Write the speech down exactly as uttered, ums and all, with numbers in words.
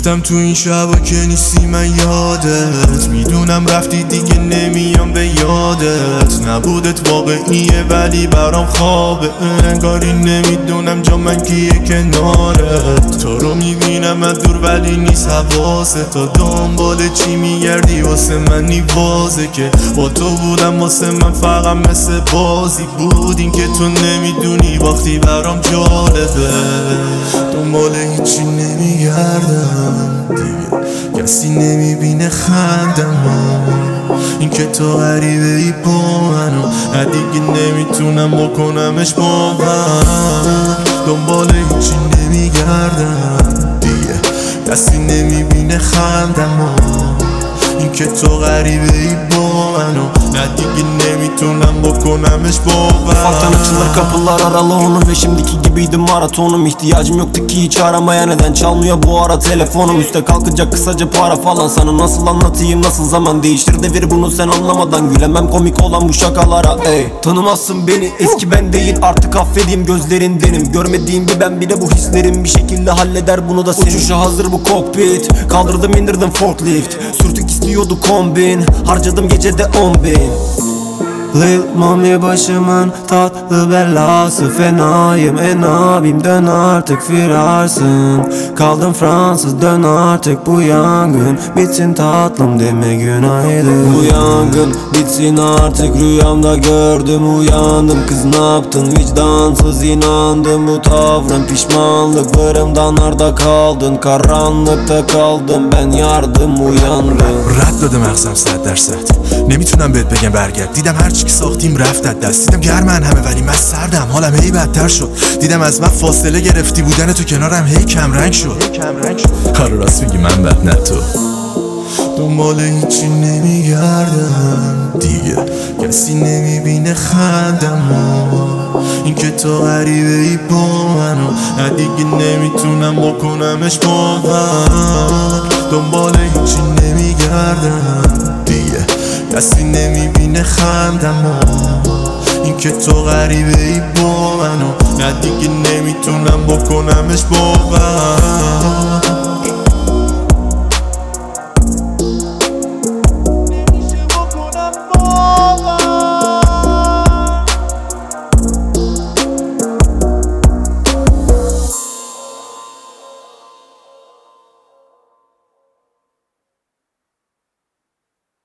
گفتم تو این شبا که نیستی من یادت میدونم رفتی دیگه نمیام به یادت نبودت واقعیه ولی برام خوابه انگاری نمیدونم جا من کیه کنارت تو رو میبینم از دور ولی نیست حواسه تا دنبال چی میگردی واسه منی وازه که با تو بودم واسه من فقط مثل بازی بود این که تو نمیدونی وقتی برام جالبه دنبال هیچی نمیگردم دیگه کسی نمیبینه خندم این که تو غریبه ای با منو دیگه نمیتونم بکنمش با من دنبال هیچی نمیگردم دیگه کسی نمیبینه خندم این که تو غریبه ای با منو نه دیگه nemitunam bokunamış bu ben Ufaktan açılır kapılar aralığının ve şimdiki gibiydi maratonum İhtiyacım yoktu ki hiç aramaya neden çalmıyor bu ara telefonum Üste kalkacak kısaca para falan sana nasıl anlatayım nasıl zaman değiştir devir bunu sen anlamadan Gülemem komik olan bu şakalara ey Tanımazsın beni eski ben değil artık affedeyim gözlerindenim Görmediğim bir ben bile bu hislerim bir şekilde halleder bunu da senin Uçuşa hazır bu kokpit kaldırdım indirdim forklift Sürtük istiyordu kombin harcadım gecede on bin Lil mami başımın tatlı belası Fenayım en abim dön artık firarsın Kaldım Fransız dön artık bu yangın Bitsin tatlım deme günaydın Bu yangın bitsin artık rüyamda gördüm uyandım Kız ne yaptın vicdansız inandım bu tavrın Pişmanlıklarımdan arda kaldın Karanlıkta kaldım ben yardım uyandım رد داده مغزم صد درصد نمیتونم بهت بگم برگرد دیدم هر چی که ساختیم رفت از دست دیدم گرمن همه ولی من سردم حالم هی بدتر شد دیدم از من فاصله گرفتی بودن تو کنارم هی کم رنگ شد آره راست میگی من بد نه تو دنبال هیچی نمیگردم دیگه کسی نمیبینه خندم این که تو غریبه ای با منو نه دیگه نمیتونم بکنمش با من دنبال هیچی نمیگردم دیگه کسی نمیبینه خندم این که تو غریبه ای با منو نه دیگه نمیتونم بکنمش با من